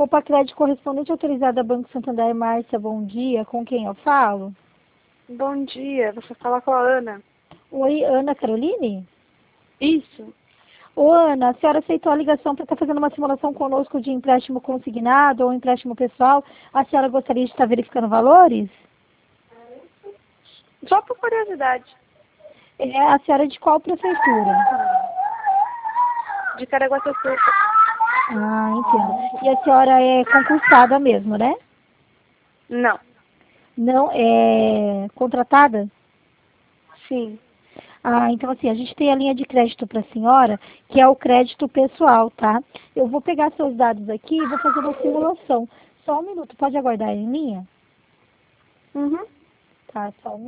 Copa Crédito correspondente autorizada Banco Santander. Márcia, bom dia. Com quem eu falo? Bom dia, você fala com a Ana. Oi, Ana Caroline? Isso. Ô, Ana, a senhora aceitou a ligação para estar fazendo uma simulação conosco de empréstimo consignado ou empréstimo pessoal. A senhora gostaria de estar verificando valores? Só por curiosidade. A senhora é de qual prefeitura? De Caraguatatuba. Ah, entendo. E a senhora é concursada mesmo, né? Não. Não é contratada? Sim. Ah, então assim, a gente tem a linha de crédito para a senhora, que é o crédito pessoal, tá? Eu vou pegar seus dados aqui e vou fazer uma simulação. Só um minuto, pode aguardar em linha? Uhum. Tá, só um